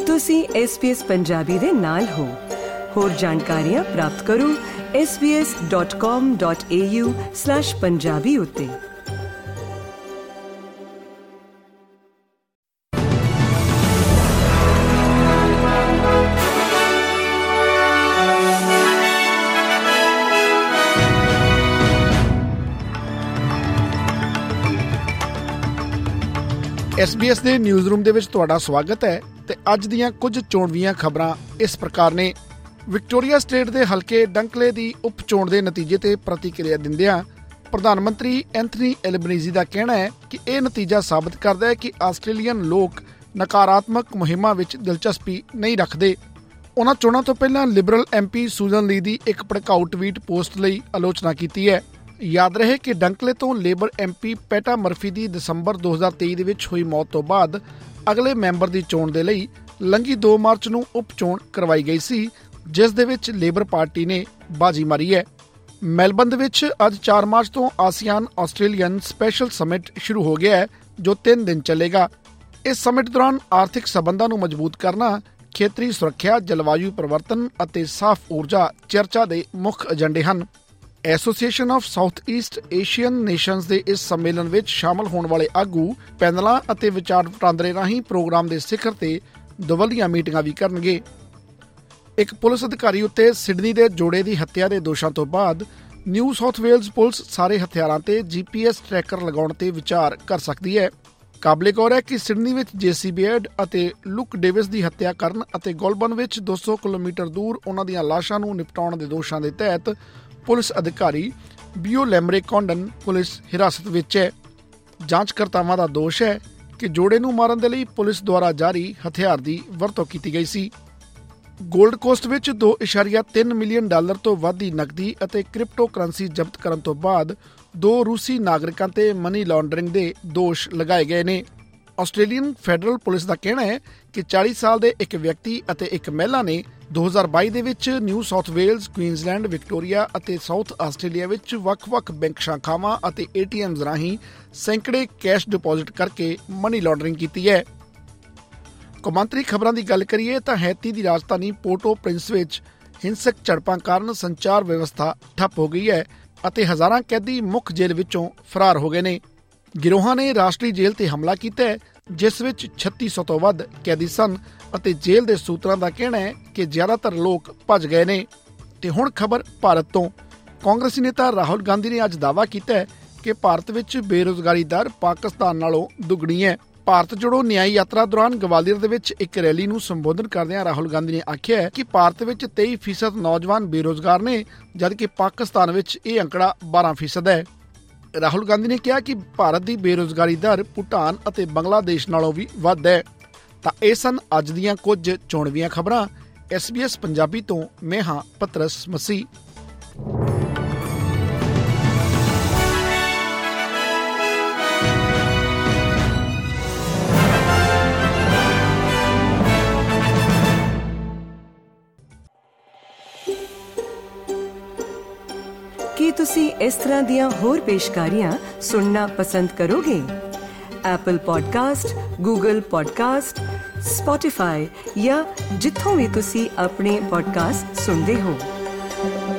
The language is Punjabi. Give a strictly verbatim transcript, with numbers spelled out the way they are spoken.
ਤੁਸੀਂ ਐਸ ਬੀ ਐਸ ਪੰਜਾਬੀ ਦੇ ਨਾਲ ਹੋ। ਹੋਰ ਜਾਣਕਾਰੀਆਂ ਪ੍ਰਾਪਤ ਕਰੋ S B S dot com dot A U slash Punjabi ਉੱਤੇ। ਐਸ ਬੀ ਐਸ ਦੇ ਨਿਊਜ਼ ਰੂਮ ਦੇ ਵਿੱਚ ਤੁਹਾਡਾ ਸਵਾਗਤ ਹੈ ਤੇ ਅੱਜ ਦੀਆਂ ਕੁਝ ਚੋਣਵੀਆਂ ਖਬਰਾਂ ਇਸ ਪ੍ਰਕਾਰ ਨੇ। ਵਿਕਟੋਰੀਆ ਸਟੇਟ ਦੇ ਹਲਕੇ ਡੰਕਲੇ ਦੀ ਉਪ ਚੋਣ ਦੇ ਨਤੀਜੇ ਤੇ ਪ੍ਰਤੀਕਿਰਿਆ ਦਿੰਦਿਆਂ ਪ੍ਰਧਾਨ ਮੰਤਰੀ ਐਂਥਨੀ ਐਲਬਨੀਜ਼ੀ ਦਾ ਕਹਿਣਾ ਹੈ ਕਿ ਇਹ ਨਤੀਜਾ ਸਾਬਤ ਕਰਦਾ ਹੈ ਕਿ ਆਸਟ੍ਰੇਲੀਅਨ ਲੋਕ ਨਕਾਰਾਤਮਕ ਮੁਹਿੰਮਾਂ ਵਿੱਚ ਦਿਲਚਸਪੀ ਨਹੀਂ ਰੱਖਦੇ। ਉਹਨਾਂ ਚੋਣਾਂ ਤੋਂ ਪਹਿਲਾਂ ਲਿਬਰਲ ਐਮ ਪੀ ਸੂਜ਼ਨ ਲੀ ਦੀ ਇੱਕ ਭੜਕਾਊ ਟਵੀਟ ਪੋਸਟ ਲਈ ਆਲੋਚਨਾ ਕੀਤੀ ਹੈ। ਯਾਦ ਰਹੇ ਕਿ ਡੰਕਲੇ ਤੋਂ Labour M P Peta Murphy ਦੀ ਦਸੰਬਰ ਦੋ ਹਜ਼ਾਰ ਤੇਈ ਦੇ ਵਿੱਚ ਹੋਈ ਮੌਤ ਤੋਂ ਬਾਅਦ ਅਗਲੇ ਮੈਂਬਰ ਦੀ ਚੋਣ ਦੇ ਲਈ ਲੰਘੀ ਦੋ ਮਾਰਚ ਨੂੰ ਉਪ ਚੋਣ ਕਰਵਾਈ ਗਈ ਸੀ, ਜਿਸ ਦੇ ਵਿੱਚ ਲੇਬਰ ਪਾਰਟੀ ਨੇ ਬਾਜੀ ਮਾਰੀ ਹੈ। ਮੈਲਬਨ ਦੇ ਵਿੱਚ ਅੱਜ ਚਾਰ ਮਾਰਚ ਤੋਂ ਆਸੀਆਨ ਆਸਟ੍ਰੇਲੀਅਨ ਸਪੈਸ਼ਲ ਸਮਿਟ ਸ਼ੁਰੂ ਹੋ ਗਿਆ ਹੈ, ਜੋ ਤਿੰਨ ਦਿਨ ਚੱਲੇਗਾ। ਇਸ ਸਮਿਟ ਦੌਰਾਨ ਆਰਥਿਕ ਸਬੰਧਾਂ ਨੂੰ ਮਜ਼ਬੂਤ ਕਰਨਾ, ਖੇਤਰੀ ਸੁਰੱਖਿਆ, ਜਲਵਾਯੂ ਪਰਿਵਰਤਨ ਅਤੇ ਸਾਫ਼ ਊਰਜਾ ਚਰਚਾ ਦੇ ਮੁੱਖ ਏਜੰਡੇ ਹਨ। Association of South East Asian Nations ਦੇ ਇਸ ਸੰਮੇਲਨ ਵਿੱਚ ਸ਼ਾਮਲ ਹੋਣ ਵਾਲੇ ਆਗੂ ਪੈਨਲਾਂ ਅਤੇ ਵਿਚਾਰ ਵਟਾਂਦਰੇ ਰਾਹੀਂ ਪ੍ਰੋਗਰਾਮ ਦੇ ਸਿਖਰ ਤੇ ਦੁਵੱਲੀਆਂ ਮੀਟਿੰਗਾਂ ਵੀ ਕਰਨਗੇ। ਇੱਕ ਪੁਲਿਸ ਅਧਿਕਾਰੀ ਉੱਤੇ ਸਿਡਨੀ ਦੇ ਜੋੜੇ ਦੀ ਹੱਤਿਆ ਦੇ ਦੋਸ਼ਾਂ ਤੋਂ ਬਾਅਦ ਨਿਊ ਸਾਊਥ ਵੇਲਜ਼ ਪੁਲਿਸ ਸਾਰੇ ਹਥਿਆਰਾਂ ਤੇ ਜੀ ਪੀ ਐਸ ਟਰੈਕਰ ਲਗਾਉਣ ਤੇ ਵਿਚਾਰ ਕਰ ਸਕਦੀ ਹੈ। ਕਾਬਲੇ ਗੌਰ ਹੈ ਕਿ ਸਿਡਨੀ ਵਿੱਚ ਜੇਸੀ ਬੇਅਰਡ ਅਤੇ ਲੁਕ ਡੇਵਿਸ ਦੀ ਹੱਤਿਆ ਕਰਨ ਅਤੇ ਗੋਲਬਨ ਵਿੱਚ ਦੋ ਸੌ ਕਿਲੋਮੀਟਰ ਦੂਰ ਉਹਨਾਂ ਦੀਆਂ ਲਾਸ਼ਾਂ ਨੂੰ ਨਿਪਟਾਉਣ ਦੇ ਦੋਸ਼ਾਂ ਦੇ ਤਹਿਤ ਪੁਲਿਸ ਅਧਿਕਾਰੀ ਬੀਓ ਲੈਮਰੇ ਕੌਂਡਨ ਪੁਲਿਸ ਹਿਰਾਸਤ ਵਿੱਚ ਹੈ। ਜਾਂਚਕਰਤਾਵਾਂ ਦਾ ਦੋਸ਼ ਹੈ ਕਿ ਜੋੜੇ ਨੂੰ ਮਾਰਨ ਦੇ ਲਈ ਪੁਲਿਸ ਦੁਆਰਾ ਜਾਰੀ ਹਥਿਆਰ ਦੀ ਵਰਤੋਂ ਕੀਤੀ ਗਈ ਸੀ। ਗੋਲਡ ਕੋਸਟ ਵਿੱਚ ਦੋ ਇਸ਼ਾਰੀਆ ਤਿੰਨ ਮਿਲੀਅਨ ਡਾਲਰ ਤੋਂ ਵੱਧ ਦੀ ਨਕਦੀ ਅਤੇ ਕ੍ਰਿਪਟੋ ਕਰੰਸੀ ਜ਼ਬਤ ਕਰਨ ਤੋਂ ਬਾਅਦ ਦੋ ਰੂਸੀ ਨਾਗਰਿਕਾਂ ਤੇ ਮਨੀ ਲਾਂਡਰਿੰਗ ਦੇ ਦੋਸ਼ ਲਗਾਏ ਗਏ ਨੇ। ਆਸਟ੍ਰੇਲੀਅਨ ਫੈਡਰਲ ਪੁਲਿਸ ਦਾ ਕਹਿਣਾ ਹੈ ਕਿ ਚਾਲੀ ਸਾਲ ਦੇ ਇੱਕ ਵਿਅਕਤੀ ਅਤੇ ਇੱਕ ਮਹਿਲਾ ਨੇ ਦੋ ਹਜ਼ਾਰ ਬਾਈ ਦੇ ਵਿੱਚ New South Wales, Queensland, Victoria ਅਤੇ ਸਾਊਥ ਆਸਟ੍ਰੇਲੀਆ ਵਿੱਚ ਵੱਖ-ਵੱਖ ਬੈਂਕ ਸ਼ਾਖਾਵਾਂ ਅਤੇ ਏ ਟੀ ਐਮਜ਼ ਰਾਹੀਂ ਸੈਂਕੜੇ ਕੈਸ਼ ਡਿਪੋਜ਼ਿਟ ਕਰਕੇ ਮਨੀ ਲਾਂਡਰਿੰਗ ਕੀਤੀ ਹੈ। ਕੌਮਾਂਤਰੀ ਖਬਰਾਂ ਦੀ ਗੱਲ ਕਰੀਏ ਤਾਂ ਹੈਤੀ ਦੀ ਰਾਜਧਾਨੀ ਪੋਰਟੋ ਪ੍ਰਿੰਸ ਵਿੱਚ ਹਿੰਸਕ ਝੜਪਾਂ ਕਾਰਨ ਸੰਚਾਰ ਵਿਵਸਥਾ ਠੱਪ ਹੋ ਗਈ ਹੈ ਅਤੇ ਹਜ਼ਾਰਾਂ ਕੈਦੀ ਮੁੱਖ ਜੇਲ੍ਹ ਵਿੱਚੋਂ ਫਰਾਰ ਹੋ ਗਏ ਨੇ। ਗਿਰੋਹਾਂ ਨੇ ਰਾਸ਼ਟਰੀ ਜੇਲ੍ਹ ਤੇ ਹਮਲਾ ਕੀਤਾ ਹੈ, ਜਿਸ ਵਿੱਚ ਛੱਤੀ ਸੌ ਤੋਂ ਵੱਧ ਕੈਦੀ ਸਨ ਅਤੇ ਜੇਲ੍ਹ ਦੇ ਸੂਤਰਾਂ ਦਾ ਕਹਿਣਾ ਹੈ ਕਿ ਜ਼ਿਆਦਾਤਰ ਲੋਕ ਭੱਜ ਗਏ ਨੇ। ਤੇ ਹੁਣ ਖਬਰ ਭਾਰਤ ਤੋਂ। ਕਾਂਗਰਸੀ ਨੇਤਾ ਰਾਹੁਲ ਗਾਂਧੀ ਨੇ ਅੱਜ ਦਾਅਵਾ ਕੀਤਾ ਹੈ ਕਿ ਭਾਰਤ ਵਿੱਚ ਬੇਰੁਜ਼ਗਾਰੀ ਦਰ ਪਾਕਿਸਤਾਨ ਨਾਲੋਂ ਦੁੱਗਣੀ ਹੈ। ਭਾਰਤ ਜੋੜੋ ਨਿਆਈ ਯਾਤਰਾ ਦੌਰਾਨ ਗਵਾਲੀਅਰ ਦੇ ਵਿੱਚ ਇੱਕ ਰੈਲੀ ਨੂੰ ਸੰਬੋਧਨ ਕਰਦਿਆਂ ਰਾਹੁਲ ਗਾਂਧੀ ਨੇ ਆਖਿਆ ਹੈ ਕਿ ਭਾਰਤ ਵਿੱਚ ਤੇਈ ਫੀਸਦ ਨੌਜਵਾਨ ਬੇਰੁਜ਼ਗਾਰ ਨੇ, ਜਦਕਿ ਪਾਕਿਸਤਾਨ ਵਿੱਚ ਇਹ ਅੰਕੜਾ ਬਾਰਾਂ ਫੀਸਦ ਹੈ। ਰਾਹੁਲ ਗਾਂਧੀ ਨੇ ਕਿਹਾ ਕਿ ਭਾਰਤ ਦੀ ਬੇਰੁਜ਼ਗਾਰੀ ਦਰ ਭੂਟਾਨ ਅਤੇ ਬੰਗਲਾਦੇਸ਼ ਨਾਲੋਂ ਵੀ ਵੱਧ ਹੈ। ਤਾਂ ਇਹ ਸਨ ਅੱਜ ਦੀਆਂ ਕੁਝ ਚੋਣਵੀਆਂ ਖਬਰਾਂ। ਐਸ ਬੀ ਐਸ ਪੰਜਾਬੀ ਤੋਂ ਮੈਂ ਹਾਂ ਪਤਰਸ ਮਸੀਹ। ਕੀ ਤੁਸੀਂ ਇਸ ਤਰ੍ਹਾਂ ਦੀਆਂ ਹੋਰ ਪੇਸ਼ਕਾਰੀਆਂ ਸੁਣਨਾ ਪਸੰਦ ਕਰੋਗੇ? Apple podcast, Google podcast, Spotify ਜਾਂ ਜਿੱਥੋਂ ਵੀ ਤੁਸੀਂ ਆਪਣੇ ਪੋਡਕਾਸਟ ਸੁਣਦੇ ਹੋ।